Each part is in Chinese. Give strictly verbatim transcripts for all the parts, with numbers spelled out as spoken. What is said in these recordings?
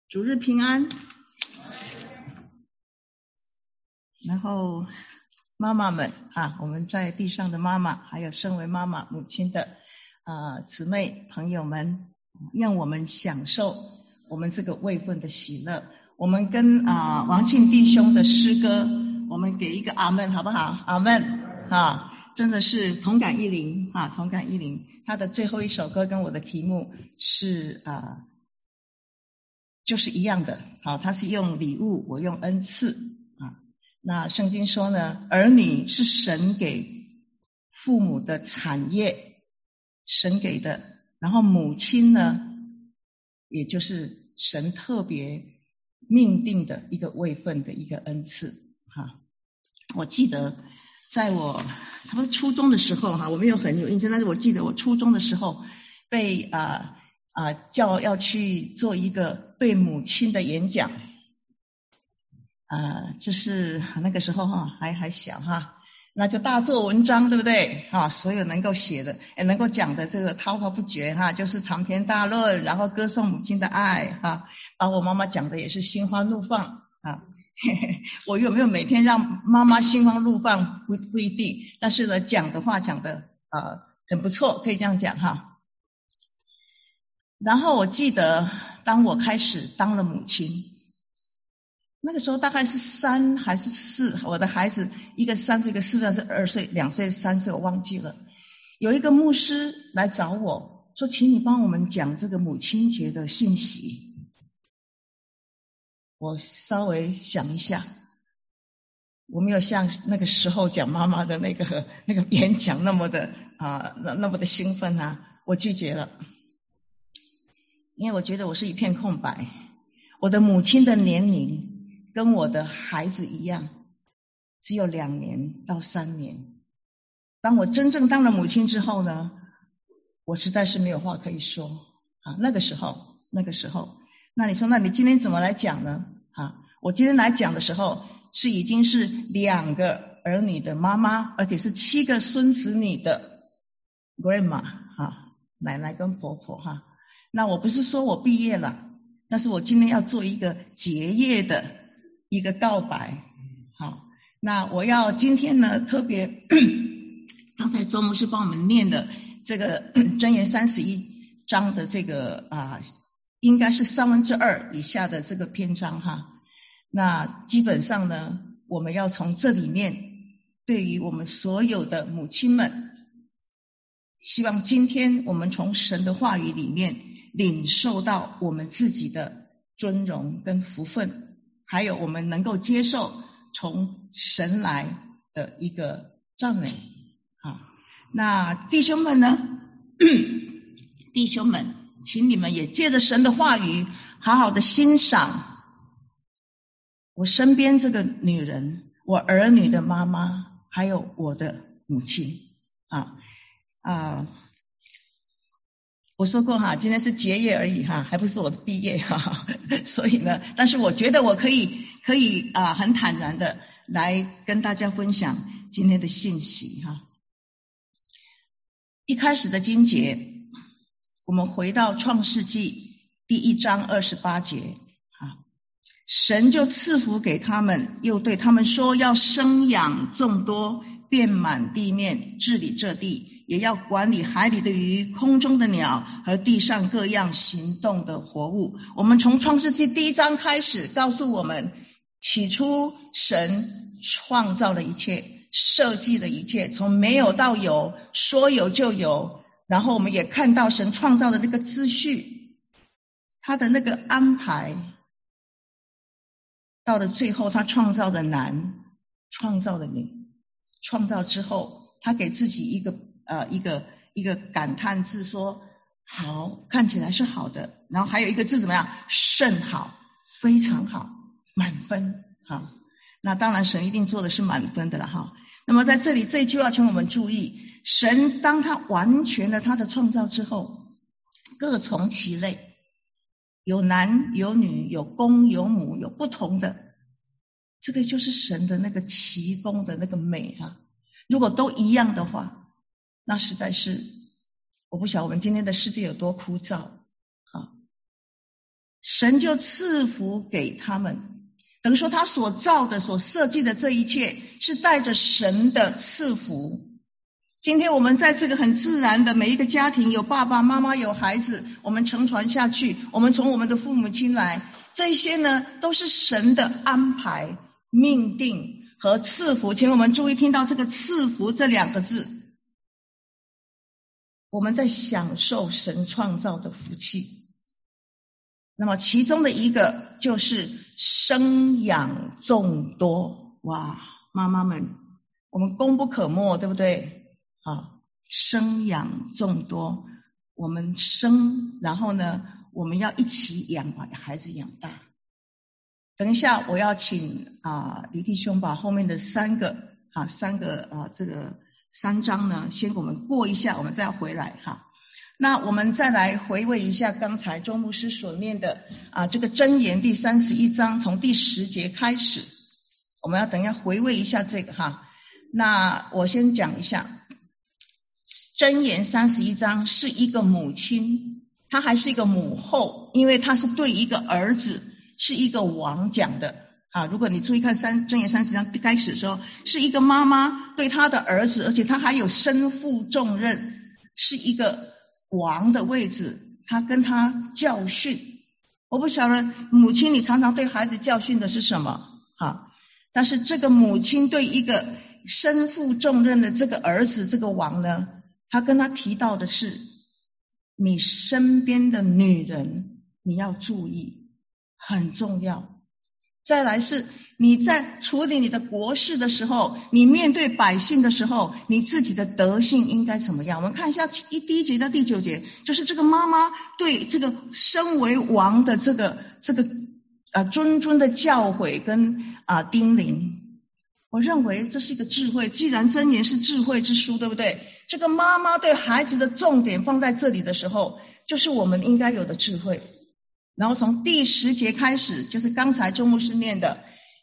主日平安。然后妈妈们啊，我们在地上的妈妈，还有身为妈妈母亲的啊姊妹朋友们，让我们享受我们这个位分的喜乐。我们跟啊王庆弟兄的诗歌，我们给一个阿们好不好？阿们啊，真的是同感一灵啊，同感一灵。他的最后一首歌跟我的题目是啊，就是一样的。好，他是用礼物，我用恩赐啊。那圣经说呢，儿女是神给父母的产业，神给的。然后母亲呢，也就是神特别命定的一个位分的一个恩赐哈。我记得在我他们初中的时候哈，我没有很有印象，但是我记得我初中的时候被啊啊叫要去做一个对母亲的演讲。啊，就是那个时候哈，还还小哈，那就大做文章，对不对？哈，所有能够写的，也能够讲的这个滔滔不绝哈，就是长篇大论，然后歌颂母亲的爱哈，把我妈妈讲的也是心花怒放啊。我有没有每天让妈妈心花怒放不不一定，但是呢，讲的话讲的呃很不错，可以这样讲哈。然后我记得，当我开始当了母亲。那个时候大概是三还是四，我的孩子一个三岁，一个四岁，是二岁、两岁、三岁，我忘记了。有一个牧师来找我说：“请你帮我们讲这个母亲节的信息。”我稍微想一下，我没有像那个时候讲妈妈的那个那个演讲那么的啊、呃，那么的兴奋啊，我拒绝了，因为我觉得我是一片空白，我的母亲的年龄。跟我的孩子一样，只有两年到三年。当我真正当了母亲之后呢，我实在是没有话可以说啊。那个时候，那个时候，那你说，那你今天怎么来讲呢？啊，我今天来讲的时候，是已经是两个儿女的妈妈，而且是七个孙子女的 grandma 啊，奶奶跟婆婆哈。那我不是说我毕业了，但是我今天要做一个结业的。一个告白，好，那我要今天呢特别，刚才周牧师帮我们念的这个箴言三十一章的这个啊，应该是三分之二以下的这个篇章哈。那基本上呢，我们要从这里面，对于我们所有的母亲们，希望今天我们从神的话语里面领受到我们自己的尊荣跟福分。还有我们能够接受从神来的一个赞美啊。那弟兄们呢弟兄们，请你们也借着神的话语好好的欣赏我身边这个女人，我儿女的妈妈，还有我的母亲啊啊。我说过哈，今天是结业而已哈，还不是我的毕业哈。所以呢，但是我觉得我可以可以啊、呃，很坦然的来跟大家分享今天的信息哈。一开始的经节，我们回到创世纪第一章二十八节啊，神就赐福给他们，又对他们说，要生养众多，遍满地面，治理这地。也要管理海里的鱼，空中的鸟和地上各样行动的活物。我们从创世纪第一章开始告诉我们，起初神创造了一切，设计了一切，从没有到有，说有就有。然后我们也看到神创造的那个秩序，他的那个安排，到了最后他创造的男，创造的女，创造之后他给自己一个呃，一个一个感叹字说好，看起来是好的，然后还有一个字怎么样？甚好，非常好，满分哈。那当然神一定做的是满分的了哈。那么在这里这句话请我们注意，神当他完全了他的创造之后，各从其类，有男有女，有公有母，有不同的，这个就是神的那个奇功的那个美哈。如果都一样的话，那实在是，我不晓得我们今天的世界有多枯燥啊！ 神就赐福给他们。等于说他所造的所设计的这一切是带着神的赐福。今天我们在这个很自然的每一个家庭，有爸爸妈妈有孩子，我们承传下去，我们从我们的父母亲来，这些呢都是神的安排命定和赐福。请我们注意听到这个赐福这两个字，我们在享受神创造的福气。那么其中的一个就是生养众多。哇，妈妈们，我们功不可没，对不对？啊，生养众多，我们生，然后呢，我们要一起养，把孩子养大。等一下，我要请啊李弟兄把后面的三个啊三个啊这个三章呢，先给我们过一下，我们再回来哈。那我们再来回味一下刚才周牧师所念的啊这个箴言第三十一章，从第十节开始，我们要等一下回味一下这个哈。那我先讲一下，箴言三十一章是一个母亲，她还是一个母后，因为她是对一个儿子，是一个王讲的啊。如果你注意看三箴言三十章开始的时候，是一个妈妈对她的儿子，而且她还有身负重任，是一个王的位置，她跟他教训。我不晓得母亲你常常对孩子教训的是什么啊？但是这个母亲对一个身负重任的这个儿子，这个王呢，他跟他提到的是，你身边的女人你要注意，很重要。再来是你在处理你的国事的时候，你面对百姓的时候，你自己的德性应该怎么样？我们看一下一第一节到第九节，就是这个妈妈对这个身为王的这个这个啊谆谆的教诲跟啊叮咛。我认为这是一个智慧，既然箴言是智慧之书，对不对？这个妈妈对孩子的重点放在这里的时候，就是我们应该有的智慧。然后从第十节开始，就是刚才周牧师念的，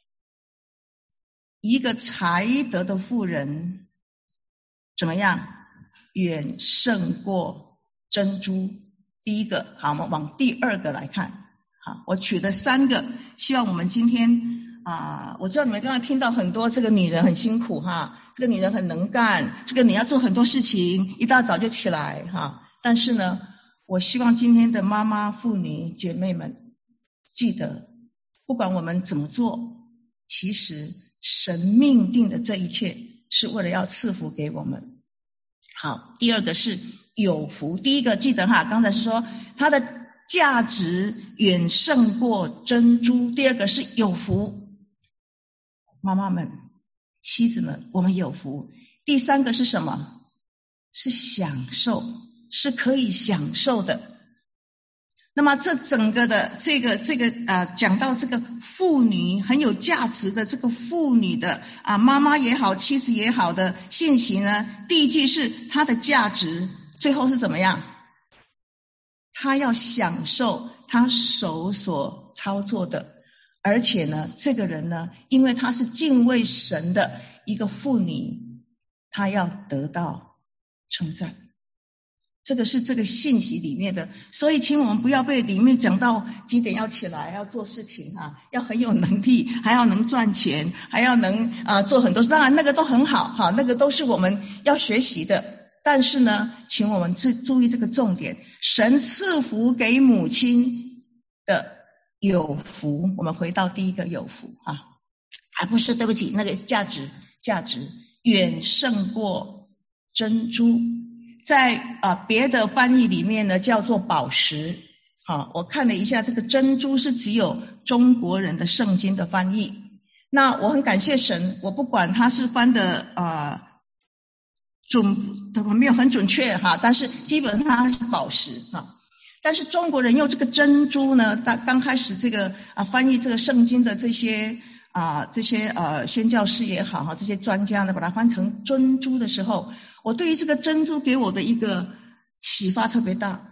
一个才德的妇人怎么样？远胜过珍珠。第一个，好，我们往第二个来看。好，我取了三个，希望我们今天啊，我知道你们刚刚听到很多这个女人很辛苦哈，这个女人很能干，这个你要做很多事情，一大早就起来哈。但是呢，我希望今天的妈妈、妇女、姐妹们记得，不管我们怎么做，其实神命定的这一切是为了要赐福给我们。好，第二个是有福。第一个记得哈，刚才是说它的价值远胜过珍珠。第二个是有福，妈妈们、妻子们，我们有福。第三个是什么？是享受，是可以享受的。那么这整个的这个这个啊，讲到这个妇女很有价值的这个妇女的啊，妈妈也好，妻子也好的信息呢，第一句是她的价值，最后是怎么样？她要享受她手所操作的，而且呢，这个人呢，因为她是敬畏神的一个妇女，她要得到称赞。这个是这个信息里面的，所以请我们不要被里面讲到几点要起来要做事情啊，要很有能力，还要能赚钱，还要能啊、呃、做很多，当然那个都很好哈，那个都是我们要学习的。但是呢，请我们注注意这个重点，神赐福给母亲的有福。我们回到第一个有福啊，还不是对不起，那个价值价值远胜过珍珠。在啊别的翻译里面呢，叫做宝石。好，我看了一下，这个珍珠是只有中国人的圣经的翻译。那我很感谢神，我不管他是翻的啊、呃、准没有很准确哈，但是基本上它是宝石哈。但是中国人用这个珍珠呢，当刚开始这个啊翻译这个圣经的这些啊这些呃宣教师也好哈，这些专家呢，把它翻成珍珠的时候，我对于这个珍珠给我的一个启发特别大。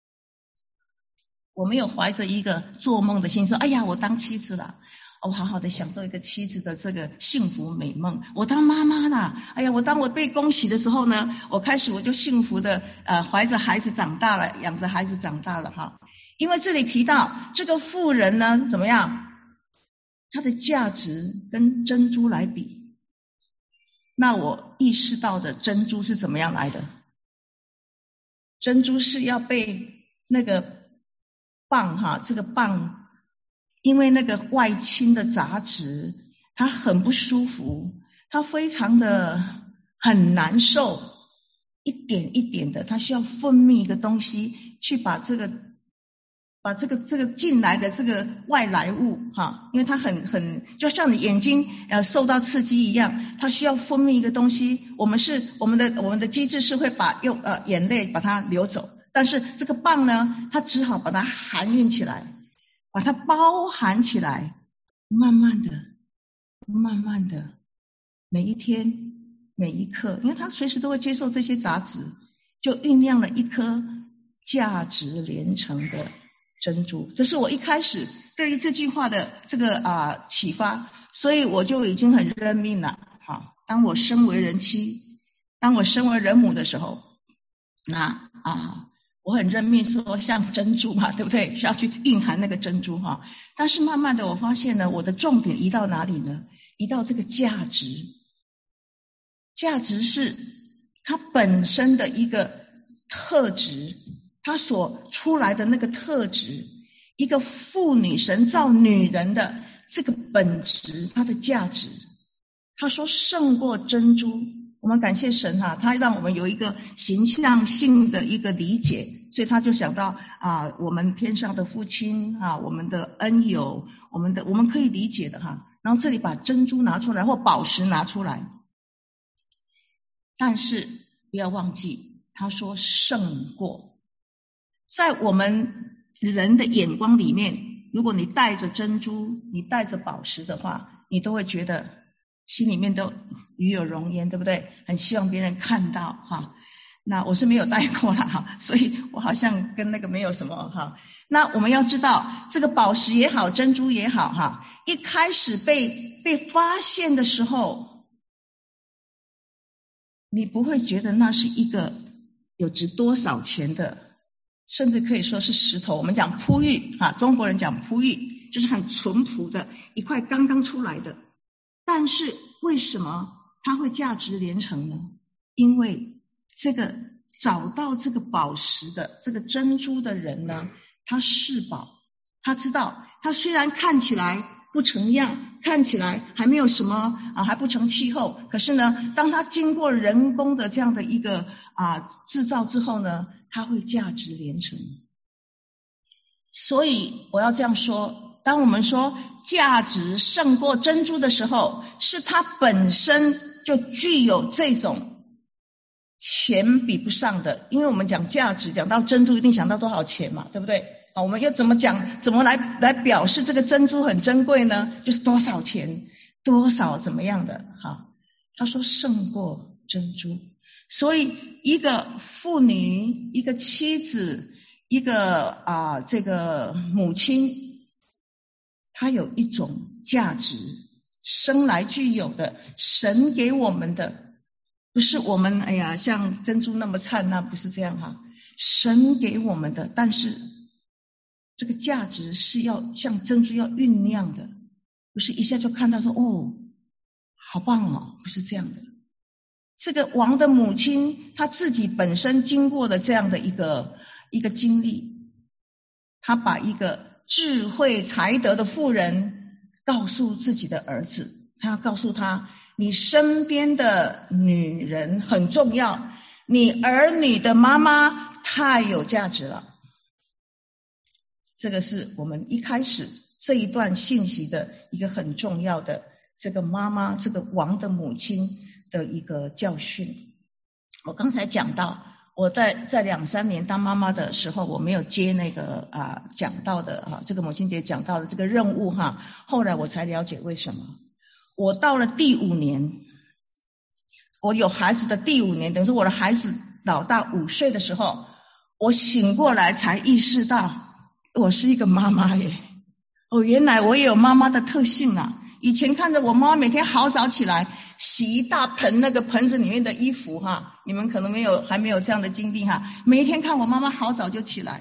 我没有怀着一个做梦的心说，哎呀，我当妻子了，我好好的享受一个妻子的这个幸福美梦。我当妈妈了，哎呀，我当我被恭喜的时候呢，我开始我就幸福的呃怀着孩子长大了，养着孩子长大了哈。 因为这里提到这个妇人呢，怎么样？她的价值跟珍珠来比，那我意识到的珍珠是怎么样来的？珍珠是要被那个蚌哈，这个蚌因为那个外侵的杂质，它很不舒服，它非常的很难受，一点一点的，它需要分泌一个东西去把这个把这个这个进来的这个外来物哈，因为它很很就像你眼睛呃受到刺激一样，它需要分泌一个东西。我们是我们的我们的机制是会把用呃眼泪把它流走，但是这个蚌呢，它只好把它含运起来，把它包含起来，慢慢的慢慢的每一天每一刻，因为它随时都会接受这些杂质，就酝酿了一颗价值连城的珍珠。这是我一开始对于这句话的这个啊、呃、启发，所以我就已经很认命了。好，当我身为人妻，当我身为人母的时候，那啊，我很认命说像珍珠嘛，对不对？需要去蕴含那个珍珠哈。但是慢慢的我发现呢，我的重点移到哪里呢？移到这个价值。价值是它本身的一个特质，他所出来的那个特质，一个妇女神造女人的这个本质，它的价值，他说胜过珍珠。我们感谢神哈、啊，他让我们有一个形象性的一个理解，所以他就想到啊，我们天上的父亲啊，我们的恩友，我们的我们可以理解的哈、啊。然后这里把珍珠拿出来或宝石拿出来，但是不要忘记，他说胜过。在我们人的眼光里面，如果你带着珍珠，你带着宝石的话，你都会觉得心里面都与有荣焉，对不对？很希望别人看到哈。那我是没有带过啦哈，所以我好像跟那个没有什么哈。那我们要知道，这个宝石也好，珍珠也好哈，一开始被被发现的时候，你不会觉得那是一个有值多少钱的，甚至可以说是石头。我们讲璞玉啊，中国人讲璞玉，就是很淳朴的一块刚刚出来的。但是为什么它会价值连城呢？因为这个找到这个宝石的这个珍珠的人呢，他是宝，他知道他虽然看起来不成样，看起来还没有什么啊，还不成气候，可是呢，当他经过人工的这样的一个啊制造之后呢，它会价值连城。所以我要这样说，当我们说价值胜过珍珠的时候，是它本身就具有这种钱比不上的。因为我们讲价值，讲到珍珠一定想到多少钱嘛，对不对？好，我们又怎么讲，怎么来来表示这个珍珠很珍贵呢？就是多少钱，多少怎么样的。好，他说胜过珍珠。所以一个妇女，一个妻子，一个啊、呃、这个母亲，她有一种价值，生来具有的，神给我们的，不是我们哎呀像珍珠那么灿烂，不是这样哈。神给我们的，但是这个价值是要像珍珠要酝酿的，不是一下就看到说哦，好棒哦，不是这样的。这个王的母亲，她自己本身经过的这样的一个一个经历，她把一个智慧才德的妇人告诉自己的儿子，她要告诉他，你身边的女人很重要，你儿女的妈妈太有价值了。这个是我们一开始这一段信息的一个很重要的这个妈妈，这个王的母亲的一个教训。我刚才讲到，我在在两三年当妈妈的时候，我没有接那个啊讲到的啊这个母亲节讲到的这个任务哈。后来我才了解为什么。我到了第五年，我有孩子的第五年，等于说我的孩子老大五岁的时候，我醒过来才意识到，我是一个妈妈耶。哦，原来我也有妈妈的特性啊。以前看着我妈妈每天好早起来，洗一大盆那个盆子里面的衣服哈，你们可能没有还没有这样的经历哈。每一天看我妈妈好早就起来，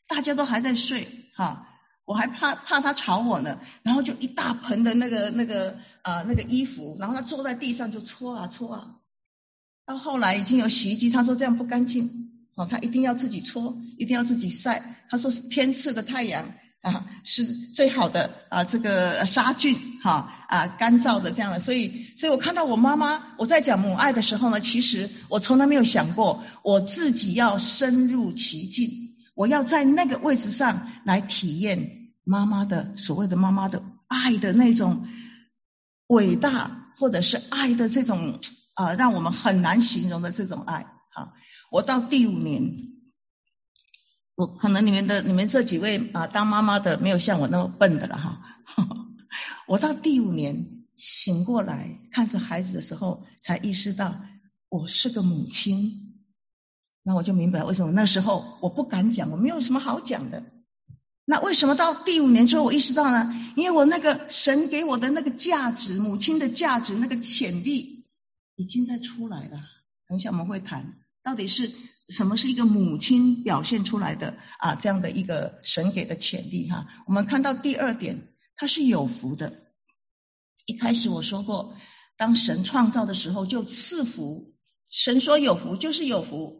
大家都还在睡哈，我还怕怕他吵我呢，然后就一大盆的那个那个啊、呃、那个衣服，然后他坐在地上就搓啊搓啊，到后来已经有洗衣机，他说这样不干净哦，他一定要自己搓，一定要自己晒，他说天赐的太阳啊是最好的啊这个杀菌哈啊干燥的这样的，所以所以我看到我妈妈我在讲母爱的时候呢，其实我从来没有想过我自己要深入其境，我要在那个位置上来体验妈妈的所谓的妈妈的爱的那种伟大，或者是爱的这种啊、呃，让我们很难形容的这种爱。好，我到第五年，我可能你们的你们这几位啊、呃、当妈妈的没有像我那么笨的了哈。我到第五年醒过来，看着孩子的时候，才意识到我是个母亲。那我就明白为什么那时候我不敢讲，我没有什么好讲的。那为什么到第五年之后我意识到呢？因为我那个神给我的那个价值，母亲的价值，那个潜力已经在出来了。等一下我们会谈到底是什么是一个母亲表现出来的啊这样的一个神给的潜力哈。我们看到第二点，它是有福的。一开始我说过，当神创造的时候就赐福，神说有福就是有福。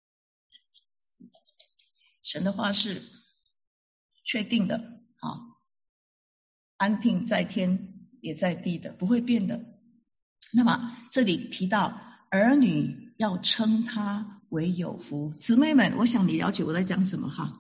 神的话是确定的啊，安定在天也在地的，不会变的。那么这里提到儿女要称他为有福，姊妹们，我想你了解我在讲什么哈。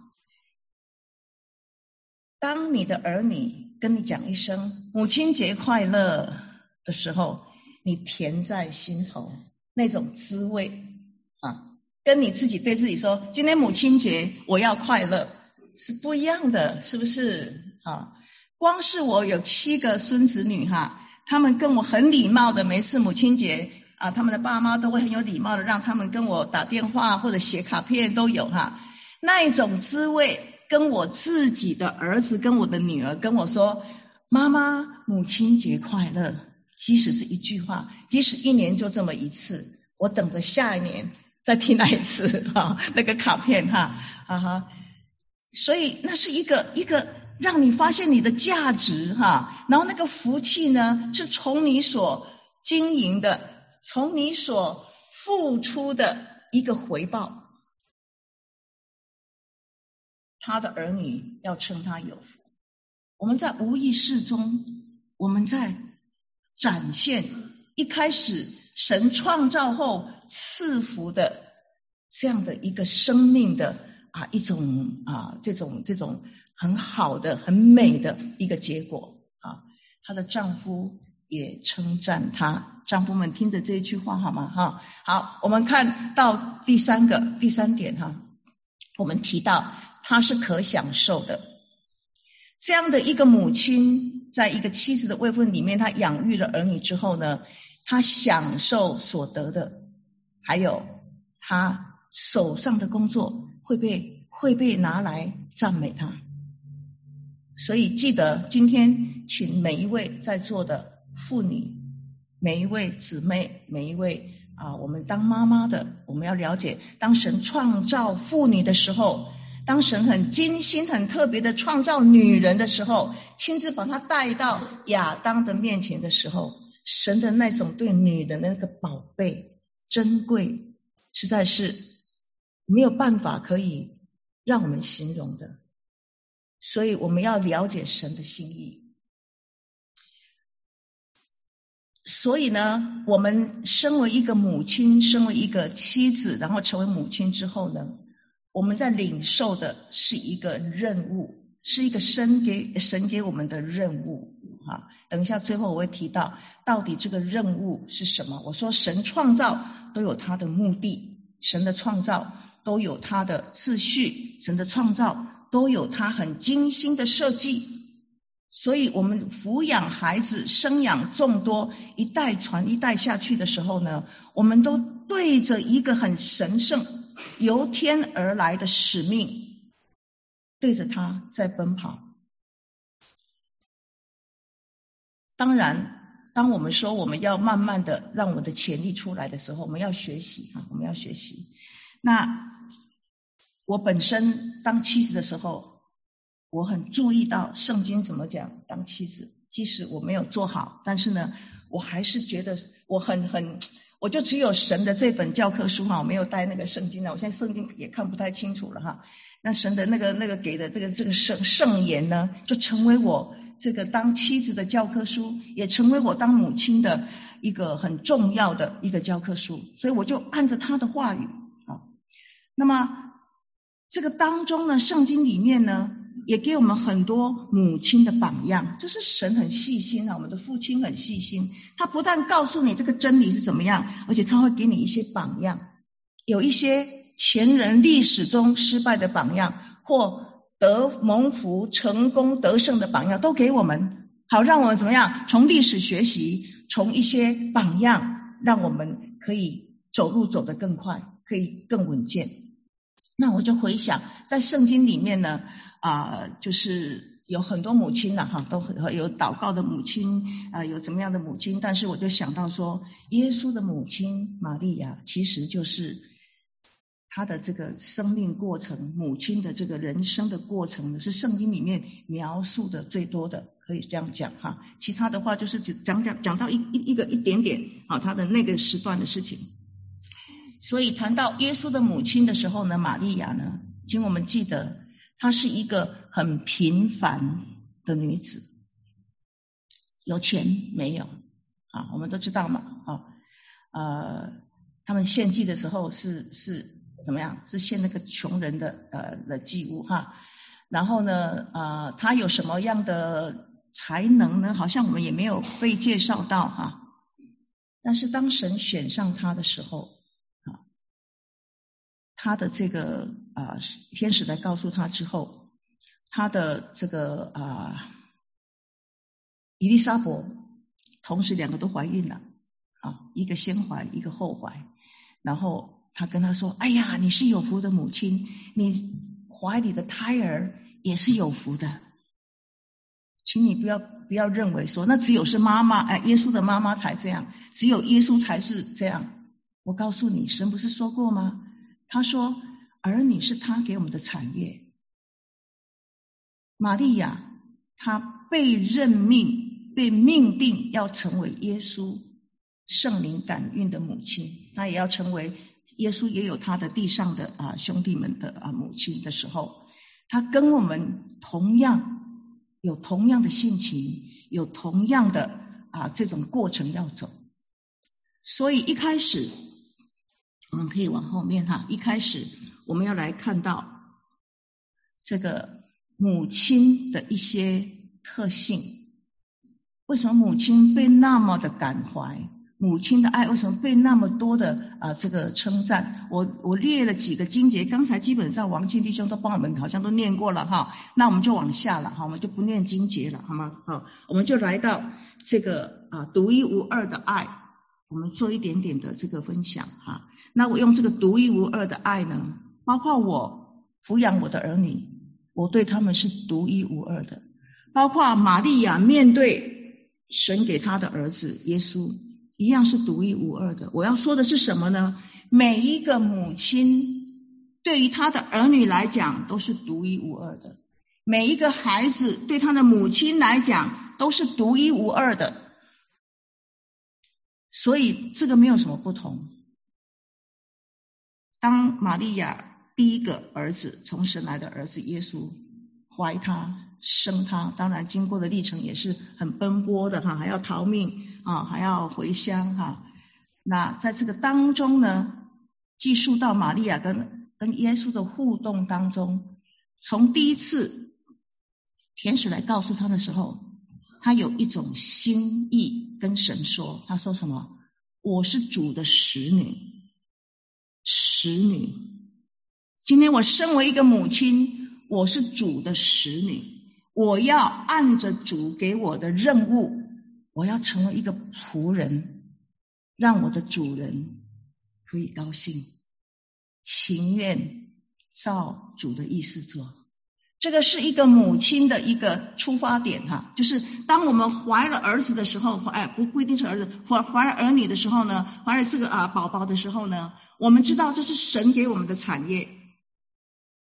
当你的儿女跟你讲一声母亲节快乐的时候，你甜在心头那种滋味啊，跟你自己对自己说今天母亲节我要快乐是不一样的，是不是啊？光是我有七个孙子女哈，他们跟我很礼貌的，每次母亲节啊，他们的爸妈都会很有礼貌的让他们跟我打电话或者写卡片都有哈。那一种滋味，跟我自己的儿子跟我的女儿跟我说妈妈母亲节快乐，即使是一句话，即使一年就这么一次，我等着下一年再听那一次哈，那个卡片哈哈哈。所以那是一个一个让你发现你的价值哈，然后那个福气呢是从你所经营的，从你所付出的一个回报。他的儿女要称他有福。我们在无意识中，我们在展现一开始神创造后赐福的这样的一个生命的啊一种啊这种这种很好的很美的一个结果啊。她的丈夫也称赞她，丈夫们听着这一句话好吗？哈，好，我们看到第三个第三点哈，我们提到她是可享受的。这样的一个母亲，在一个妻子的位分里面，她养育了儿女之后呢，她享受所得的，还有她手上的工作会被会被拿来赞美她。所以记得今天请每一位在座的妇女，每一位姊妹，每一位啊，我们当妈妈的，我们要了解，当神创造妇女的时候，当神很精心很特别的创造女人的时候，亲自把她带到亚当的面前的时候，神的那种对女人的那个宝贝珍贵，实在是没有办法可以让我们形容的。所以我们要了解神的心意。所以呢，我们身为一个母亲，身为一个妻子，然后成为母亲之后呢，我们在领受的是一个任务，是一个神给神给我们的任务啊。等一下最后我会提到到底这个任务是什么。我说神创造都有他的目的，神的创造都有他的秩序，神的创造都有他很精心的设计。所以我们抚养孩子，生养众多，一代传一代下去的时候呢，我们都对着一个很神圣由天而来的使命，对着他在奔跑。当然当我们说我们要慢慢的让我们的潜力出来的时候，我们要学习啊，我们要学习。那我本身当妻子的时候，我很注意到圣经怎么讲当妻子，即使我没有做好，但是呢，我还是觉得我很很，我就只有神的这本教科书哈，我没有带那个圣经了，我现在圣经也看不太清楚了哈。那神的那个那个给的这个这个圣圣言呢，就成为我这个当妻子的教科书，也成为我当母亲的一个很重要的一个教科书，所以我就按着他的话语啊。那么这个当中呢，圣经里面呢，也给我们很多母亲的榜样，这是神很细心啊，我们的父亲很细心，他不但告诉你这个真理是怎么样，而且他会给你一些榜样，有一些前人历史中失败的榜样，或得蒙福成功得胜的榜样，都给我们，好让我们怎么样从历史学习，从一些榜样，让我们可以走路走得更快，可以更稳健。那我就回想在圣经里面呢啊、呃，就是有很多母亲呐、啊、哈，都有祷告的母亲啊、呃，有怎么样的母亲，但是我就想到说，耶稣的母亲玛利亚其实就是他的这个生命过程，母亲的这个人生的过程呢，是圣经里面描述的最多的，可以这样讲哈。其他的话就是讲讲讲到一一一个一点点啊，他的那个时段的事情。所以谈到耶稣的母亲的时候呢，玛利亚呢，请我们记得，她是一个很平凡的女子，有钱没有啊？我们都知道嘛啊，呃，他们献祭的时候是是。怎么样？是献那个穷人的呃的祭物哈。然后呢，呃，他有什么样的才能呢？好像我们也没有被介绍到哈。但是当神选上他的时候啊，他的这个啊、呃、天使来告诉他之后，他的这个啊、呃、以利沙伯同时两个都怀孕了啊，一个先怀，一个后怀，然后。他跟他说，哎呀，你是有福的母亲，你怀里的胎儿也是有福的，请你不要不要认为说那只有是妈妈，哎，耶稣的妈妈才这样，只有耶稣才是这样。我告诉你，神不是说过吗？他说儿女是他给我们的产业。玛利亚她被任命被命定要成为耶稣圣灵感孕的母亲，她也要成为耶稣也有他的地上的啊兄弟们的啊母亲的时候，他跟我们同样有同样的性情，有同样的啊这种过程要走。所以一开始我们可以往后面哈，一开始我们要来看到这个母亲的一些特性。为什么母亲被那么的感怀？母亲的爱为什么被那么多的啊、呃、这个称赞？我我列了几个经节，刚才基本上王庆弟兄都帮我们好像都念过了哈，那我们就往下了哈，我们就不念经节了好吗？好，我们就来到这个啊独一无二的爱，我们做一点点的这个分享哈。那我用这个独一无二的爱呢，包括我抚养我的儿女，我对他们是独一无二的，包括玛利亚面对神给他的儿子耶稣一样是独一无二的。我要说的是什么呢？每一个母亲对于他的儿女来讲都是独一无二的，每一个孩子对他的母亲来讲都是独一无二的，所以这个没有什么不同。当玛利亚第一个儿子从神来的儿子耶稣怀他生他，当然经过的历程也是很奔波的哈，还要逃命啊，还要回乡哈。那在这个当中呢，记述到玛利亚跟跟耶稣的互动当中，从第一次天使来告诉他的时候，他有一种心意跟神说，他说什么？我是主的使女，使女。今天我身为一个母亲，我是主的使女，我要按着主给我的任务，我要成为一个仆人，让我的主人可以高兴，情愿照主的意思做。这个是一个母亲的一个出发点哈，就是当我们怀了儿子的时候，哎，不不一定是儿子，怀怀了儿女的时候呢，怀了这个啊宝宝的时候呢，我们知道这是神给我们的产业。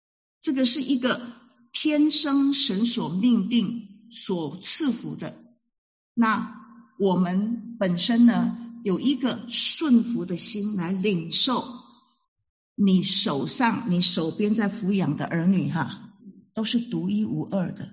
这个是一个天生神所命定所赐福的。那我们本身呢，有一个顺服的心来领受你手上你手边在抚养的儿女哈，都是独一无二的。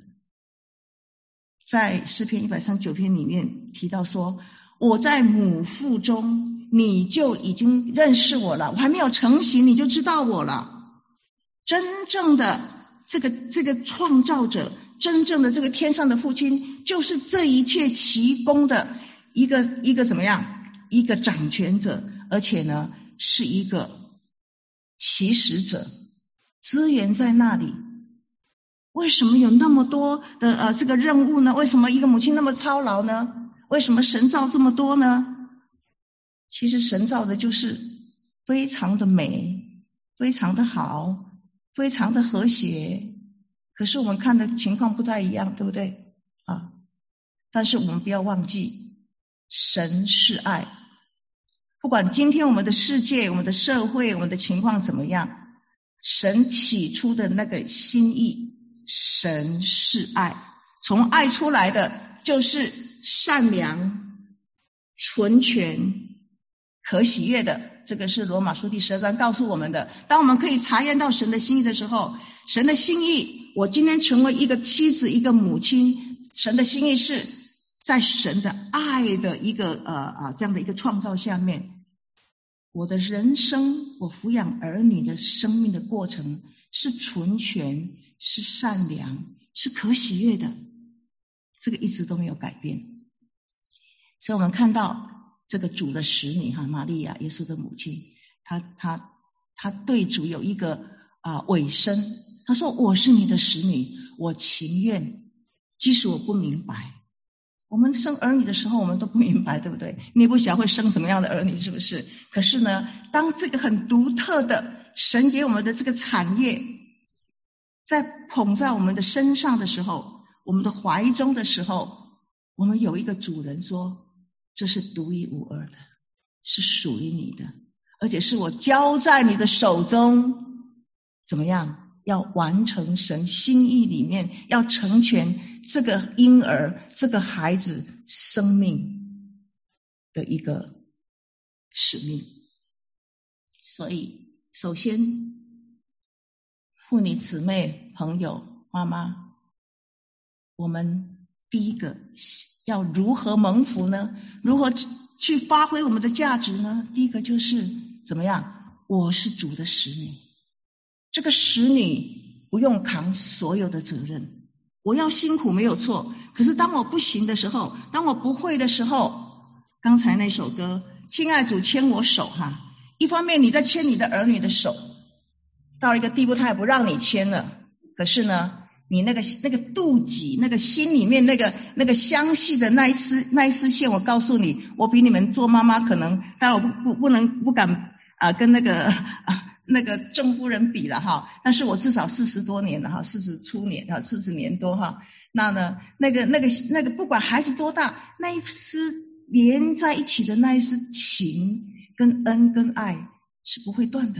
在诗篇一百三十九篇里面提到说，我在母腹中你就已经认识我了，我还没有成形你就知道我了。真正的这个这个创造者，真正的这个天上的父亲，就是这一切奇功的一个一个怎么样，一个掌权者，而且呢是一个起始者，资源在那里。为什么有那么多的呃这个任务呢？为什么一个母亲那么操劳呢？为什么神造这么多呢？其实神造的就是非常的美，非常的好，非常的和谐。可是我们看的情况不太一样，对不对啊？但是我们不要忘记，神是爱。不管今天我们的世界、我们的社会、我们的情况怎么样，神起初的那个心意，神是爱，从爱出来的就是善良、纯全、可喜悦的。这个是罗马书第十二章告诉我们的。当我们可以查验到神的心意的时候，神的心意，我今天成为一个妻子、一个母亲，神的心意是在神的爱的一个呃呃这样的一个创造下面，我的人生，我抚养儿女的生命的过程是纯全，是善良，是可喜悦的，这个一直都没有改变。所以我们看到这个主的使女哈，玛利亚，耶稣的母亲，她她她对主有一个啊、呃、委身，她说我是你的使女，我情愿，即使我不明白。我们生儿女的时候我们都不明白，对不对？你也不晓得会生怎么样的儿女，是不是？可是呢，当这个很独特的神给我们的这个产业在捧在我们的身上的时候，我们的怀中的时候，我们有一个主人说，这是独一无二的，是属于你的，而且是我交在你的手中，怎么样？要完成神心意里面，要成全这个婴儿，这个孩子生命的一个使命。所以首先妇女姊妹朋友妈妈，我们第一个要如何蒙福呢？如何去发挥我们的价值呢？第一个就是怎么样？我是主的使女，这个使女不用扛所有的责任，我要辛苦没有错，可是当我不行的时候，当我不会的时候，刚才那首歌亲爱主牵我手哈，一方面你在牵你的儿女的手，到一个地步他也不让你牵了，可是呢你那个那个妒忌，那个心里面那个那个相系的那一丝那一丝线，我告诉你，我比你们做妈妈可能，当然我不不不能不敢啊、呃、跟那个啊那个郑夫人比了哈，但是我至少四十多年了哈，四十初年哈，四十年多哈。那呢，那个那个那个不管孩子多大，那一丝连在一起的那一丝情跟恩跟爱是不会断的。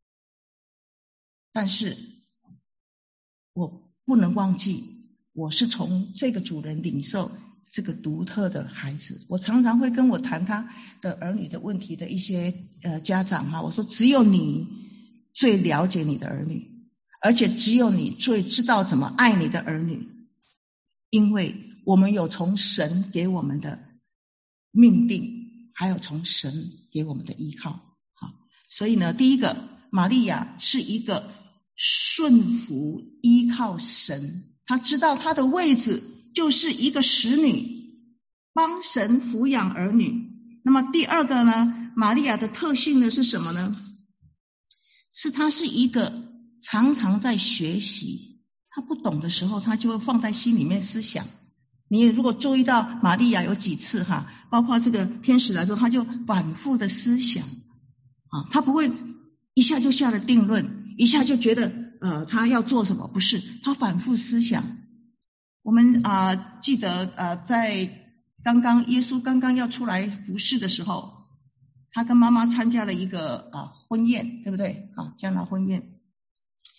但是我不能忘记，我是从这个主人领受这个独特的孩子。我常常会跟我谈他的儿女的问题的一些呃家长哈，我说只有你最了解你的儿女，而且只有你最知道怎么爱你的儿女，因为我们有从神给我们的命定，还有从神给我们的依靠。好，所以呢，第一个，玛利亚是一个顺服依靠神，她知道她的位置就是一个使女，帮神抚养儿女。那么第二个呢，玛利亚的特性呢是什么呢？是她是一个常常在学习，她不懂的时候她就会放在心里面思想。你如果注意到玛利亚有几次哈，包括这个天使来说，她就反复的思想啊，她不会一下就下了定论，一下就觉得呃她要做什么，不是，她反复思想。我们啊、呃、记得呃在刚刚耶稣刚刚要出来服侍的时候，他跟妈妈参加了一个啊婚宴，对不对？啊，迦拿婚宴。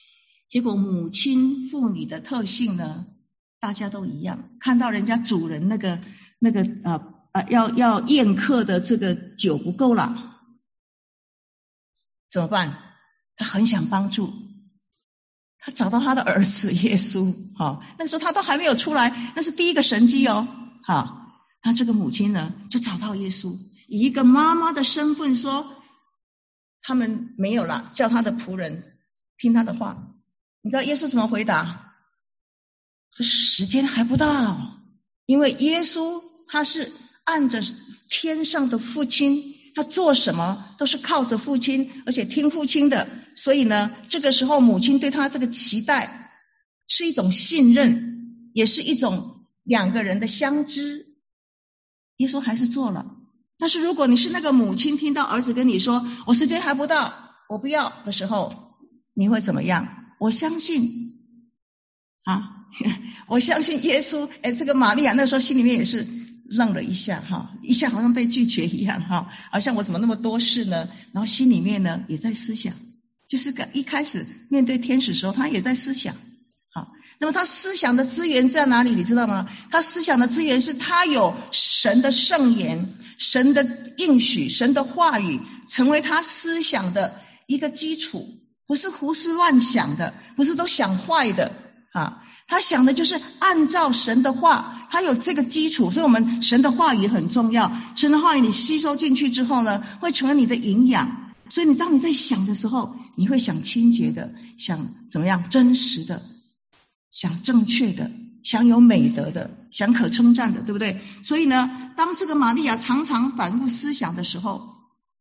结果母亲妇女的特性呢，大家都一样，看到人家主人那个那个啊啊、呃、要要宴客的这个酒不够了，怎么办？他很想帮助，他找到他的儿子耶稣，哈，那个时候他都还没有出来，那是第一个神迹哦，哈。那这个母亲呢，就找到耶稣，以一个妈妈的身份说，他们没有啦，叫他的仆人听他的话。你知道耶稣怎么回答？说时间还不到，因为耶稣他是按着天上的父亲，他做什么都是靠着父亲，而且听父亲的，所以呢，这个时候母亲对他这个期待是一种信任，也是一种两个人的相知。耶稣还是做了。但是如果你是那个母亲，听到儿子跟你说我时间还不到，我不要的时候，你会怎么样？我相信啊，我相信耶稣。诶，这个玛利亚那时候心里面也是愣了一下哈，一下好像被拒绝一样哈，好像我怎么那么多事呢？然后心里面呢也在思想，就是一开始面对天使的时候，他也在思想。好，那么他思想的资源在哪里？你知道吗？他思想的资源是他有神的圣言、神的应许、神的话语，成为他思想的一个基础。不是胡思乱想的，不是都想坏的啊！他想的就是按照神的话，他有这个基础，所以我们神的话语很重要。神的话语你吸收进去之后呢，会成为你的营养。所以你当你在想的时候，你会想清洁的，想怎么样真实的，想正确的，想有美德的，想可称赞的，对不对？所以呢，当这个玛利亚常常反复思想的时候，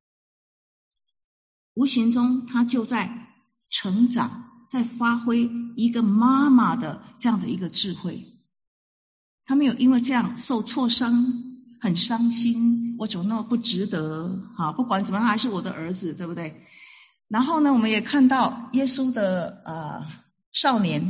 无形中她就在成长，在发挥一个妈妈的这样的一个智慧。他没有因为这样受挫伤，很伤心，我怎么那么不值得，好，不管怎么样还是我的儿子，对不对？然后呢，我们也看到耶稣的呃少年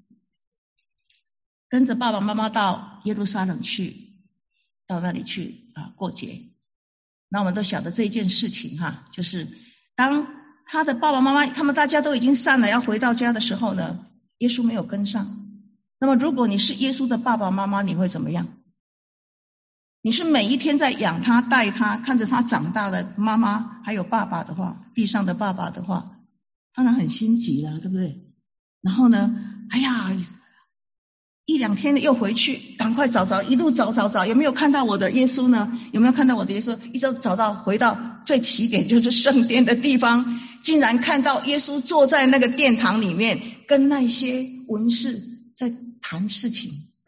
跟着爸爸妈妈到耶路撒冷去，到那里去啊过节。那我们都晓得这件事情哈，就是当他的爸爸妈妈他们大家都已经散了，要回到家的时候呢，耶稣没有跟上。那么如果你是耶稣的爸爸妈妈，你会怎么样？你是每一天在养他带他看着他长大的妈妈还有爸爸的话，地上的爸爸的话，当然很心急了，对不对？然后呢，哎呀，一两天又回去，赶快找找，一路找找找，有没有看到我的耶稣呢？有没有看到我的耶稣？一直找到，回到最起点，就是圣殿的地方，竟然看到耶稣坐在那个殿堂里面，跟那些文士在谈事情。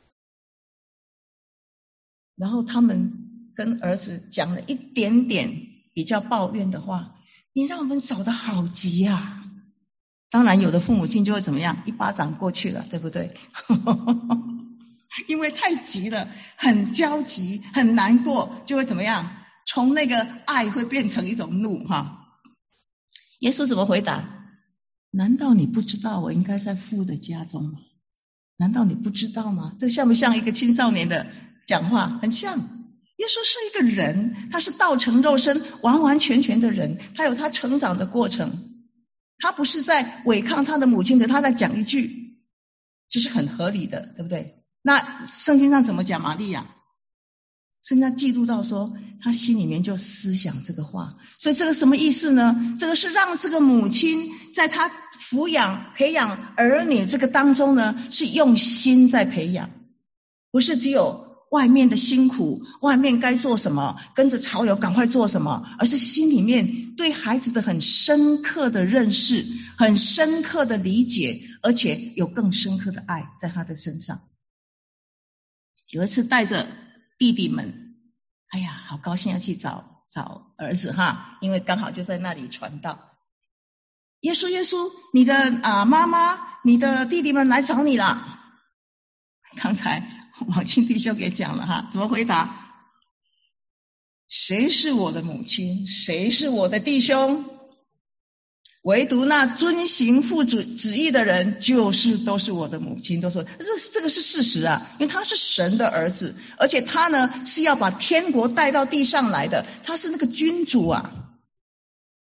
然后他们跟儿子讲了一点点比较抱怨的话，你让我们找得好急啊！当然有的父母亲就会怎么样，一巴掌过去了，对不对？因为太急了，很焦急，很难过，就会怎么样，从那个爱会变成一种怒哈。耶稣怎么回答？难道你不知道我应该在父的家中吗？难道你不知道吗？这像不像一个青少年的讲话？很像。耶稣是一个人，他是道成肉身，完完全全的人，他有他成长的过程，他不是在违抗他的母亲，可他在讲一句，这是很合理的，对不对？那圣经上怎么讲玛利亚？圣经上记录到说，他心里面就思想这个话，所以这个什么意思呢？这个是让这个母亲在他抚养培养儿女这个当中呢，是用心在培养，不是只有外面的辛苦，外面该做什么，跟着潮流赶快做什么，而是心里面对孩子的很深刻的认识，很深刻的理解，而且有更深刻的爱在他的身上。有一次带着弟弟们，哎呀，好高兴要去找找儿子哈，因为刚好就在那里传道。耶稣耶稣，你的啊妈妈，你的弟弟们来找你了。刚才王清弟兄给讲了哈，怎么回答？谁是我的母亲？谁是我的弟兄？唯独那遵行父主旨意的人，就是都是我的母亲，都说这这个是事实啊，因为他是神的儿子，而且他呢是要把天国带到地上来的，他是那个君主啊。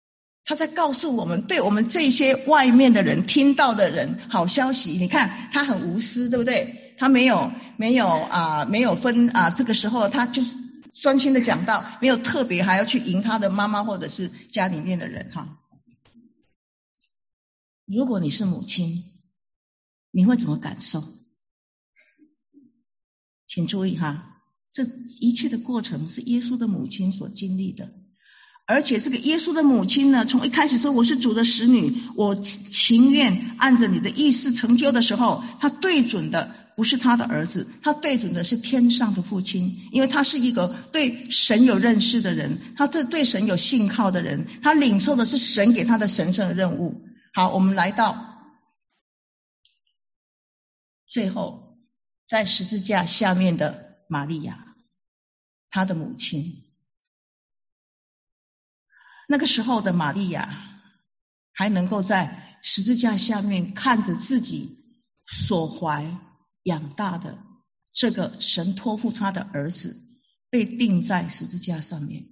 他在告诉我们，对我们这些外面的人听到的人，好消息。你看他很无私，对不对？他没有没有啊、呃，没有分啊、呃，这个时候他就是专心的讲道，没有特别还要去迎他的妈妈或者是家里面的人哈。如果你是母亲，你会怎么感受？请注意哈，这一切的过程是耶稣的母亲所经历的。而且这个耶稣的母亲呢，从一开始说我是主的使女，我情愿按着你的意思成就的时候，他对准的不是他的儿子，他对准的是天上的父亲，因为他是一个对神有认识的人，他对对神有信靠的人，他领受的是神给他的神圣的任务。好，我们来到最后，在十字架下面的玛利亚，他的母亲。那个时候的玛利亚还能够在十字架下面看着自己所怀养大的这个神托付他的儿子被钉在十字架上面。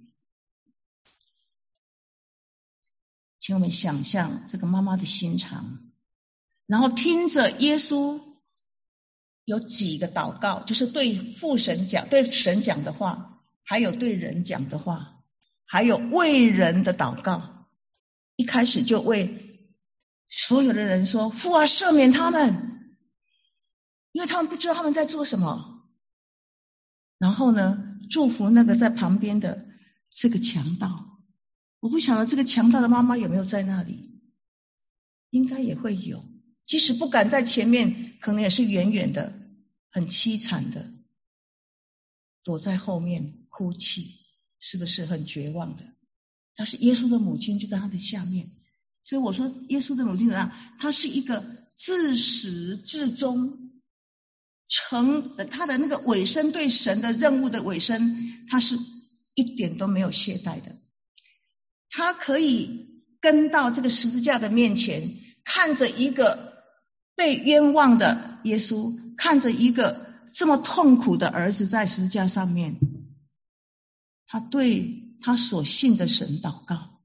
请我们想象这个妈妈的心肠，然后听着耶稣有几个祷告，就是对父神讲，对神讲的话，还有对人讲的话，还有为人的祷告。一开始就为所有的人说，父啊，赦免他们，因为他们不知道他们在做什么。然后呢，祝福那个在旁边的这个强盗。我不晓得这个强盗的妈妈有没有在那里，应该也会有，即使不敢在前面，可能也是远远的，很凄惨的躲在后面哭泣，是不是很绝望的？但是耶稣的母亲就在他的下面。所以我说耶稣的母亲怎样？她是一个自始至终成他的那个委身，对神的任务的委身，他是一点都没有懈怠的。他可以跟到这个十字架的面前，看着一个被冤枉的耶稣，看着一个这么痛苦的儿子在十字架上面，他对他所信的神祷告。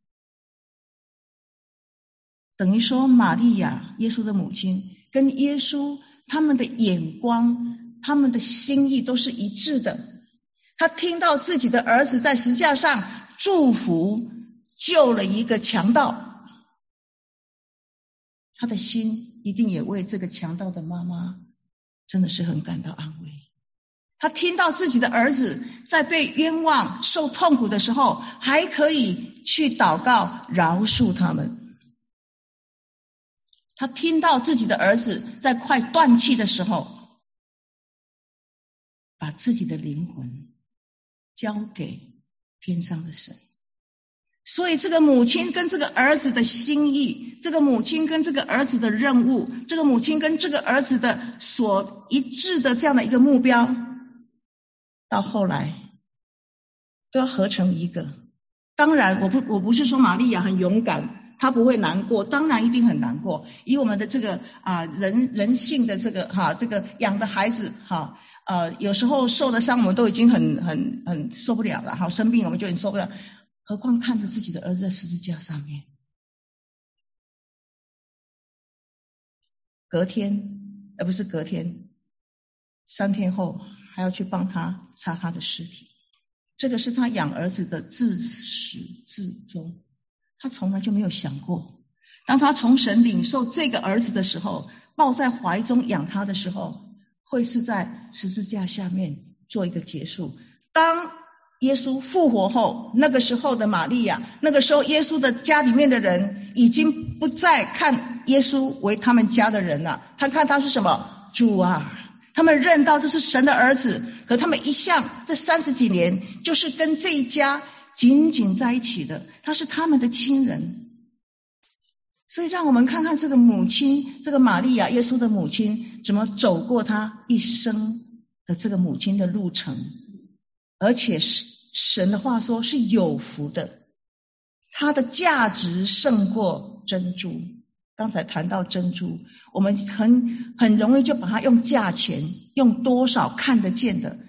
等于说玛利亚，耶稣的母亲，跟耶稣他们的眼光，他们的心意都是一致的。他听到自己的儿子在十字架上祝福救了一个强盗，他的心一定也为这个强盗的妈妈真的是很感到安慰。他听到自己的儿子在被冤枉受痛苦的时候，还可以去祷告饶恕他们。他听到自己的儿子在快断气的时候，把自己的灵魂交给天上的神。所以这个母亲跟这个儿子的心意，这个母亲跟这个儿子的任务，这个母亲跟这个儿子的所一致的这样的一个目标，到后来都要合成一个。当然我不我不是说玛利亚很勇敢，她不会难过，当然一定很难过。以我们的这个啊、呃、人人性的这个哈这个养的孩子哈呃有时候受的伤我们都已经很很很受不了了，好生病我们就很受不了。何况看着自己的儿子在十字架上面，隔天，而不是隔天，三天后还要去帮他擦他的尸体。这个是他养儿子的自始至终，他从来就没有想过，当他从神领受这个儿子的时候，抱在怀中养他的时候，会是在十字架下面做一个结束。当耶稣复活后，那个时候的玛利亚，那个时候耶稣的家里面的人已经不再看耶稣为他们家的人了，他看他是什么？主啊！他们认到这是神的儿子，可他们一向这三十几年就是跟这一家紧紧在一起的，他是他们的亲人。所以让我们看看这个母亲，这个玛利亚，耶稣的母亲怎么走过他一生的这个母亲的路程。而且神的话说是有福的，它的价值胜过珍珠。刚才谈到珍珠，我们很很容易就把它用价钱，用多少看得见的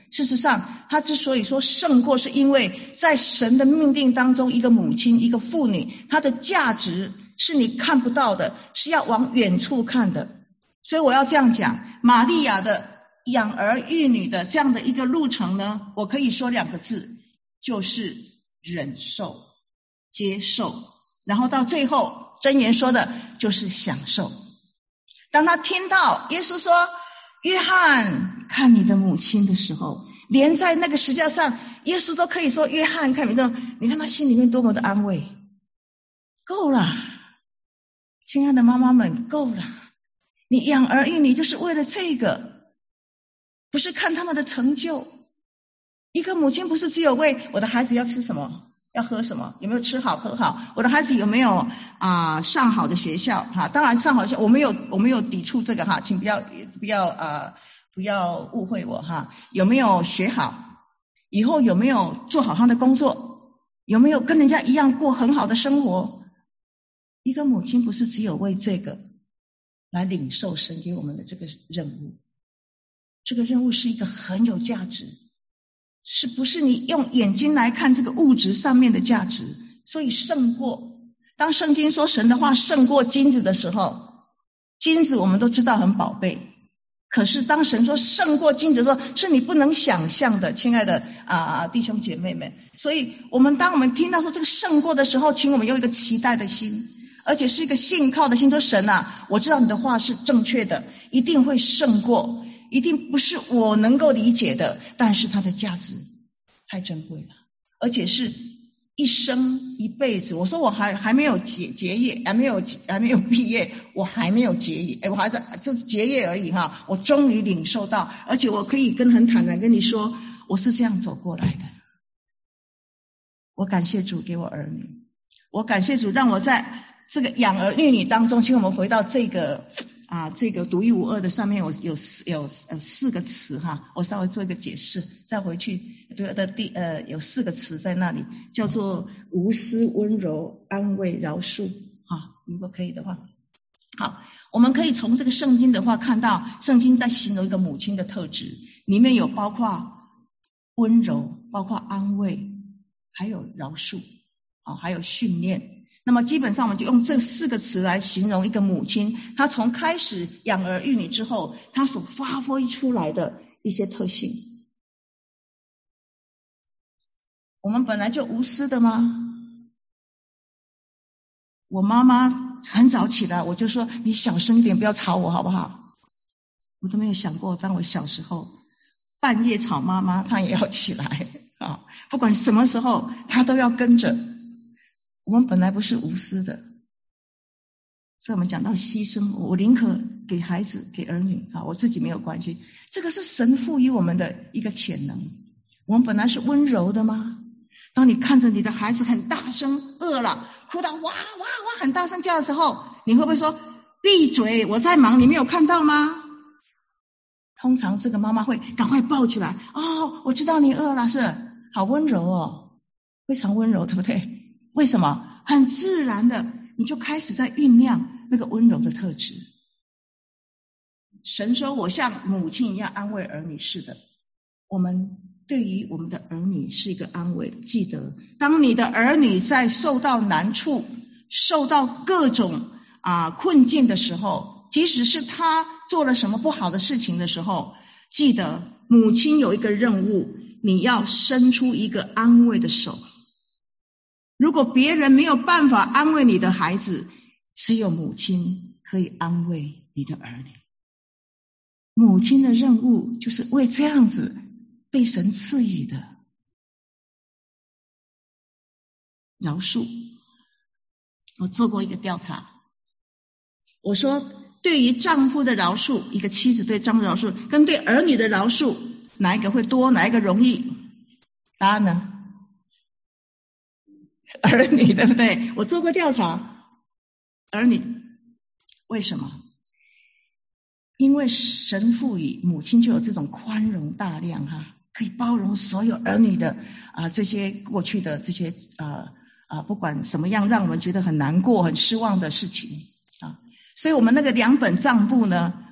事实上，他之所以说胜过，是因为在神的命定当中，一个母亲，一个妇女，她的价值是你看不到的，是要往远处看的。所以我要这样讲，玛利亚的养儿育女的这样的一个路程呢，我可以说两个字，就是忍受、接受，然后到最后箴言说的就是享受。当他听到耶稣说约翰看你的母亲的时候，连在那个石架上耶稣都可以说约翰看你的，你看他心里面多么的安慰。够了，亲爱的妈妈们，够了，你养儿育女就是为了这个，不是看他们的成就。一个母亲不是只有为我的孩子要吃什么，要喝什么，有没有吃好喝好，我的孩子有没有啊、呃、上好的学校哈？当然上好的学校我没有我没有抵触这个哈，请不要不要呃不要误会我哈。有没有学好，以后有没有做好他的工作，有没有跟人家一样过很好的生活？一个母亲不是只有为这个来领受神给我们的这个任务，这个任务是一个很有价值，是不是你用眼睛来看这个物质上面的价值？所以胜过，当圣经说神的话胜过金子的时候，金子我们都知道很宝贝，可是当神说胜过金子的时候，是你不能想象的，亲爱的啊弟兄姐妹们。所以我们当我们听到说这个胜过的时候，请我们用一个期待的心，而且是一个信靠的心，说神啊，我知道你的话是正确的，一定会胜过，一定不是我能够理解的，但是它的价值太珍贵了，而且是一生一辈子。我说我还还没有结结业，还没有还没有毕业，我还没有结业，哎，我还在就结业而已哈。我终于领受到，而且我可以跟很坦然跟你说，我是这样走过来的。我感谢主给我儿女，我感谢主让我在这个养儿育女当中，请我们回到这个啊，这个独一无二的上面，我有四有呃四个词哈，我稍微做一个解释，再回去的第呃有四个词在那里，叫做无私、温柔、安慰、饶恕啊，如果可以的话，好，我们可以从这个圣经的话看到，圣经在形容一个母亲的特质，里面有包括温柔，包括安慰，还有饶恕啊，还有训练。那么基本上我们就用这四个词来形容一个母亲，她从开始养儿育女之后，她所发挥出来的一些特性。我们本来就无私的吗？我妈妈很早起来，我就说你小声一点，不要吵我好不好？我都没有想过，当我小时候半夜吵妈妈，她也要起来啊！不管什么时候，她都要跟着。我们本来不是无私的，所以我们讲到牺牲，我宁可给孩子、给儿女啊，我自己没有关系。这个是神赋予我们的一个潜能。我们本来是温柔的吗？当你看着你的孩子很大声饿了，哭到哇哇哇很大声叫的时候，你会不会说闭嘴，我在忙，你没有看到吗？通常这个妈妈会赶快抱起来，哦，我知道你饿了，是好温柔哦，非常温柔，对不对？为什么？很自然的，你就开始在酝酿那个温柔的特质。神说我像母亲一样安慰儿女，是的，我们对于我们的儿女是一个安慰。记得当你的儿女在受到难处，受到各种啊困境的时候，即使是他做了什么不好的事情的时候，记得母亲有一个任务，你要伸出一个安慰的手。如果别人没有办法安慰你的孩子，只有母亲可以安慰你的儿女。母亲的任务就是为这样子被神赐予的饶恕。我做过一个调查，我说对于丈夫的饶恕，一个妻子对丈夫的饶恕跟对儿女的饶恕，哪一个会多，哪一个容易？答案呢？儿女，对不对？我做过调查，儿女。为什么？因为神赋予母亲就有这种宽容大量哈，可以包容所有儿女的啊这些过去的这些啊啊不管什么样让我们觉得很难过很失望的事情啊，所以我们那个两本账簿呢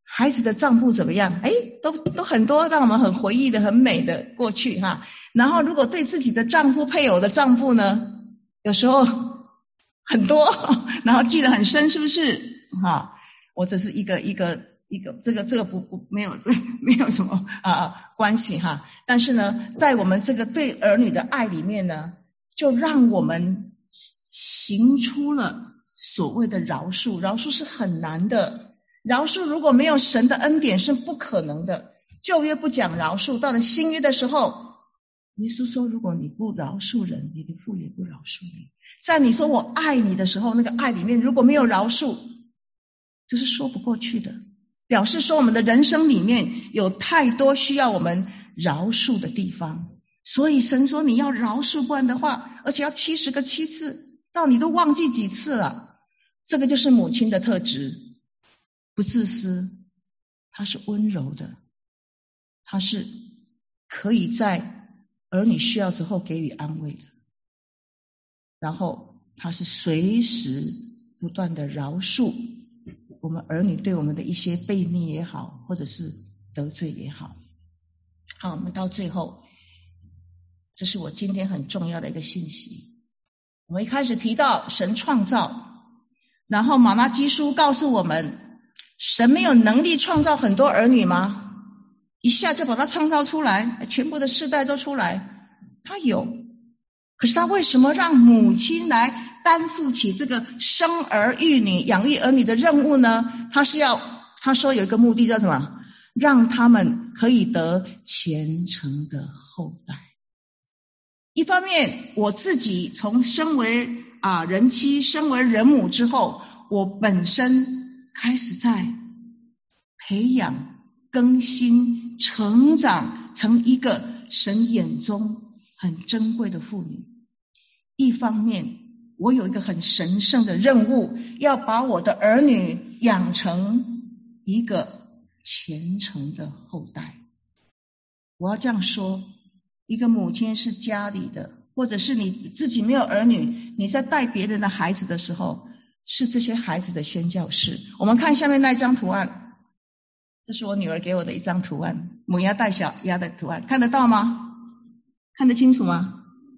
孩子的账簿怎么样？哎，都都很多让我们很回忆的很美的过去哈。然后如果对自己的丈夫配偶的账簿呢，有时候很多，然后记得很深，是不是？哈，我这是一个一个一个这个这个不不没有这没有什么啊、呃、关系哈。但是呢，在我们这个对儿女的爱里面呢，就让我们行出了所谓的饶恕。饶恕是很难的。饶恕如果没有神的恩典是不可能的。旧约不讲饶恕，到了新约的时候，耶稣说如果你不饶恕人，你的父也不饶恕你。在你说我爱你的时候，那个爱里面如果没有饶恕，这是说不过去的，表示说我们的人生里面有太多需要我们饶恕的地方。所以神说你要饶恕，不然的话，而且要七十个七次，到你都忘记几次了。这个就是母亲的特质，不自私，她是温柔的，她是可以在儿女需要之后给予安慰的，然后她是随时不断的饶恕我们儿女对我们的一些悖逆也好，或者是得罪也好。好，我们到最后，这是我今天很重要的一个信息。我们一开始提到神创造，然后马拉基书告诉我们，神没有能力创造很多儿女吗？一下就把他创造出来，全部的世代都出来，他有。可是他为什么让母亲来担负起这个生儿育女、养育儿女的任务呢？他是要，他说有一个目的叫什么？让他们可以得虔诚的后代。一方面，我自己从身为啊人妻、身为人母之后，我本身开始在培养、更新、成长成一个神眼中很珍贵的妇女。一方面，我有一个很神圣的任务，要把我的儿女养成一个虔诚的后代。我要这样说，一个母亲是家里的，或者是你自己没有儿女，你在带别人的孩子的时候，是这些孩子的宣教士。我们看下面那一张图案，这是我女儿给我的一张图案，母鸭带小鸭的图案，看得到吗？看得清楚吗？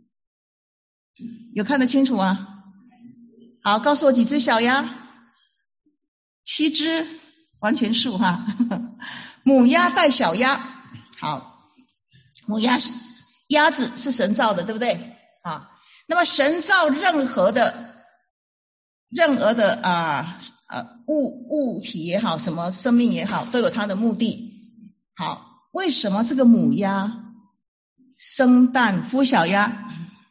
有看得清楚吗？好，告诉我几只小鸭？七只，完全数哈。母鸭带小鸭，好，母鸭是鸭子是神造的，对不对？啊，那么神造任何的任何的啊啊物物体也好，什么生命也好，都有它的目的。好，为什么这个母鸭生蛋孵小鸭，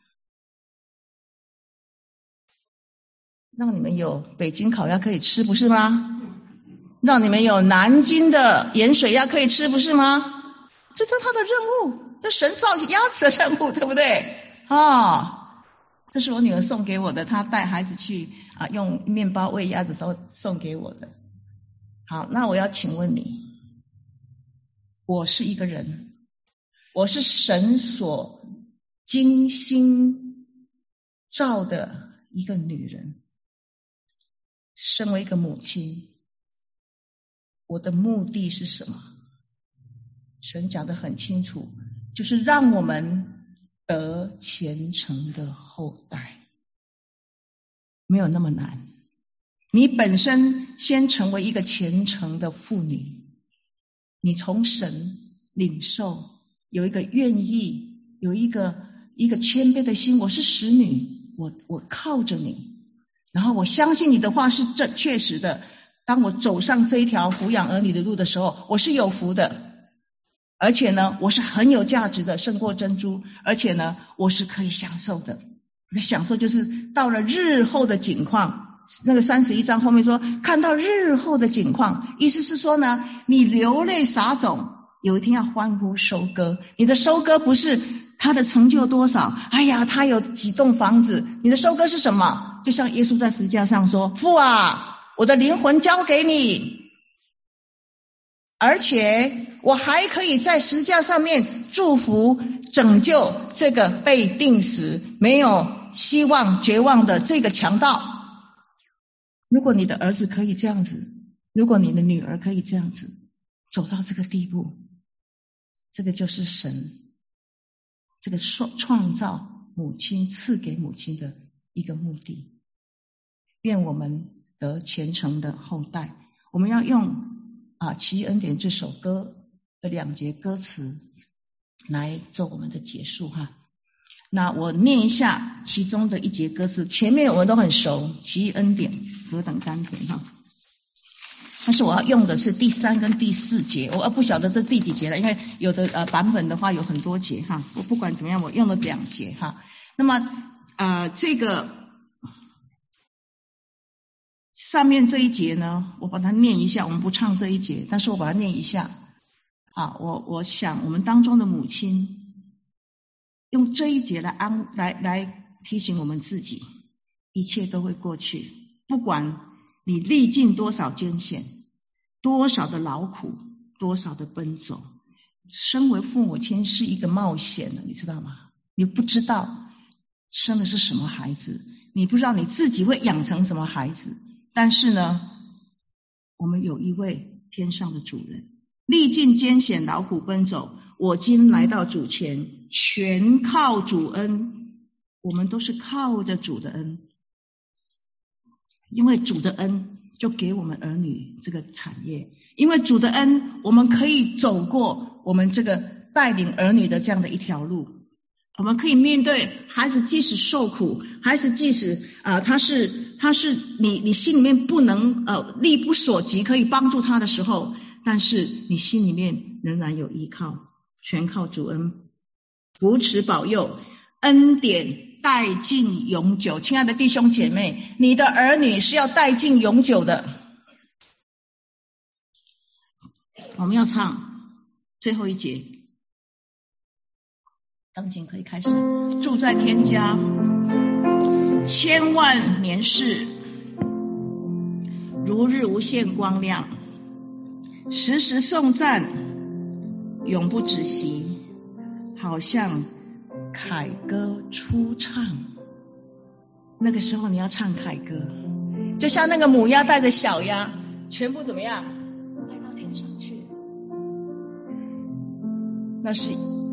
让你们有北京烤鸭可以吃，不是吗？让你们有南京的盐水鸭可以吃，不是吗？这是他的任务，这神造鸭子的任务，对不对？啊，这是我女儿送给我的，她带孩子去啊，用面包喂鸭子时候送给我的。好，那我要请问你，我是一个人，我是神所精心造的一个女人，身为一个母亲，我的目的是什么？神讲得很清楚，就是让我们得虔诚的后代，没有那么难。你本身先成为一个虔诚的妇女，你从神领受，有一个愿意，有一个一个谦卑的心，我是使女，我我靠着你，然后我相信你的话是正确实的。当我走上这一条抚养儿女的路的时候，我是有福的，而且呢，我是很有价值的，胜过珍珠，而且呢，我是可以享受的。享受就是到了日后的景况，那个三十一章后面说，看到日后的景况，意思是说呢，你流泪撒种，有一天要欢呼收割。你的收割不是他的成就多少，哎呀，他有几栋房子，你的收割是什么？就像耶稣在十字架上说，父啊，我的灵魂交给你，而且我还可以在十字架上面祝福拯救这个被钉死没有希望绝望的这个强盗。如果你的儿子可以这样子， 如果你的女儿可以这样子走到这个地步，这个就是神这个创造母亲赐给母亲的一个目的。愿我们得虔诚的后代。我们要用啊《奇异恩典》这首歌的两节歌词来做我们的结束哈。那我念一下其中的一节歌词，前面我们都很熟，《奇异恩典》何等甘甜哈。但是我要用的是第三跟第四节，我不晓得这第几节了，因为有的呃版本的话有很多节哈。我不管怎么样，我用了两节哈。那么呃这个上面这一节呢，我把它念一下，我们不唱这一节，但是我把它念一下。啊，我我想我们当中的母亲用这一节来安来来提醒我们自己，一切都会过去，不管你历尽多少艰险，多少的劳苦，多少的奔走。身为父母亲是一个冒险的，你知道吗？你不知道生的是什么孩子，你不知道你自己会养成什么孩子，但是呢，我们有一位天上的主人，历尽艰险劳苦奔走，我今来到主前，全靠主恩。我们都是靠着主的恩，因为主的恩就给我们儿女这个产业，因为主的恩我们可以走过我们这个带领儿女的这样的一条路，我们可以面对孩子即使受苦，孩子即使呃他是他是你你心里面不能呃力不所及可以帮助他的时候，但是你心里面仍然有依靠，全靠主恩扶持保佑，恩典带进永久。亲爱的弟兄姐妹，你的儿女是要带进永久的。我们要唱最后一节，钢琴可以开始。住在天家，千万年世，如日无限光亮，时时颂赞，永不止息，好像凯歌初唱。那个时候你要唱凯歌，就像那个母鸭带着小鸭全部怎么样来到天上去，那是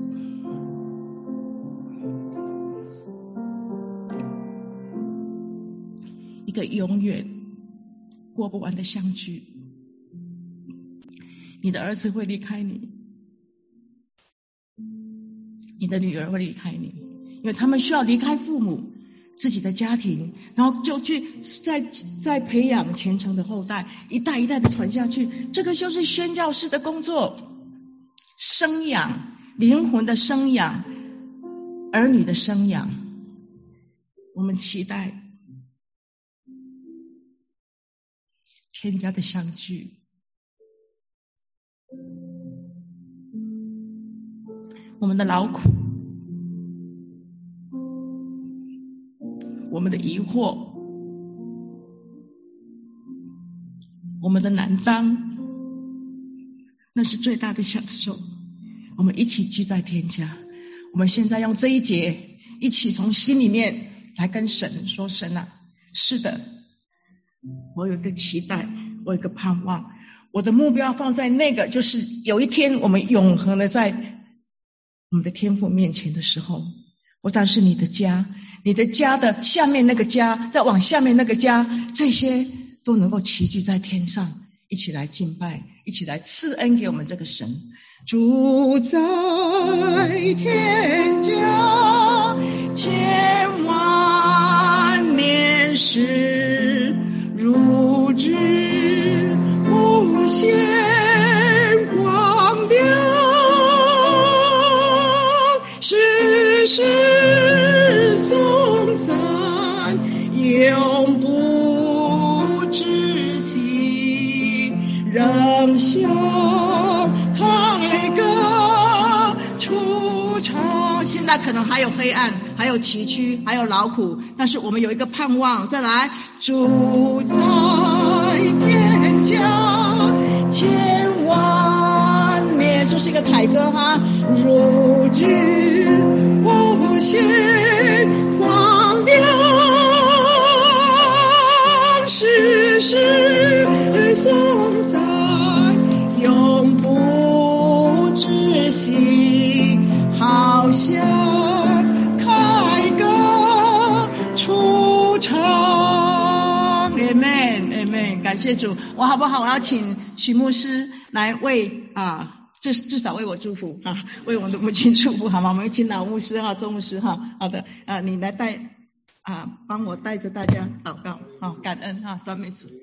一个永远过不完的相聚。你的儿子会离开你，你的女儿会离开你，因为他们需要离开父母自己的家庭，然后就去再再培养虔诚的后代，一代一代的传下去。这个就是宣教士的工作，生养灵魂的生养，儿女的生养。我们期待天家的相聚，我们的劳苦，我们的疑惑，我们的难当，那是最大的享受。我们一起聚在天家，我们现在用这一节一起从心里面来跟神说，神啊，是的，我有一个期待，我有一个盼望，我的目标放在那个，就是有一天我们永恒的在我们的天父面前的时候，不但是你的家，你的家的下面那个家，再往下面那个家，这些都能够齐聚在天上，一起来敬拜，一起来赐恩给我们这个神。住在天家，千万年世，如日无限光亮，世世颂赞，永不止息，让笑凯歌初唱。现在可能还有黑暗，还有崎岖，还有劳苦，但是我们有一个盼望。再来，住在天家，千万年，这是一个凯歌哈，如日无限光亮，世世颂下凯歌出场。 Amen Amen， 感谢主。我好不好？我要请许牧师来为啊至至少为我祝福啊，为我的母亲祝福好吗？我们请老牧师哈，周牧师哈，好的啊，你来带啊，帮我带着大家祷告啊，感恩哈，赞美主。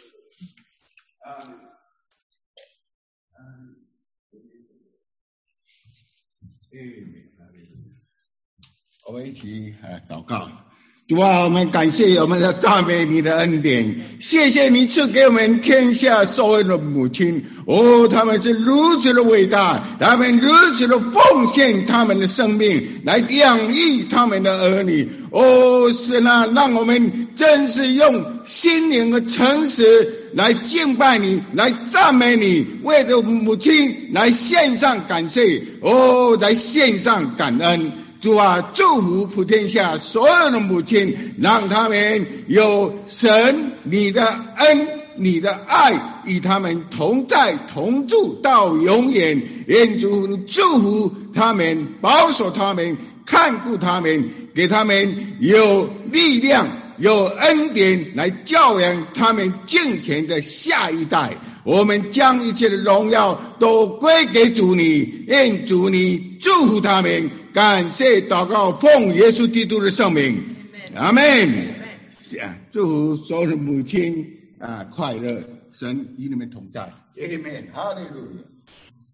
我们一起来祷告。主啊，我们感谢我们的赞美你的恩典，谢谢你赐给我们天下所有的母亲，哦，他们是如此的伟大，他们如此的奉献他们的生命来养育他们的儿女。哦，是那让我们真是用心灵的诚实来敬拜你，来赞美你，为着母亲来献上感谢，哦，来献上感恩。主啊，祝福普天下所有的母亲，让他们有神你的恩你的爱与他们同在同住到永远。愿主祝福他们，保守他们，看顾他们，给他们有力量有恩典来教养他们敬虔的下一代。我们将一切的荣耀都归给主你，愿主你祝福他们。感谢祷告，奉耶稣基督的圣名，阿们。祝福所有的母亲啊快乐，神与你们同在，阿们，哈利路亚。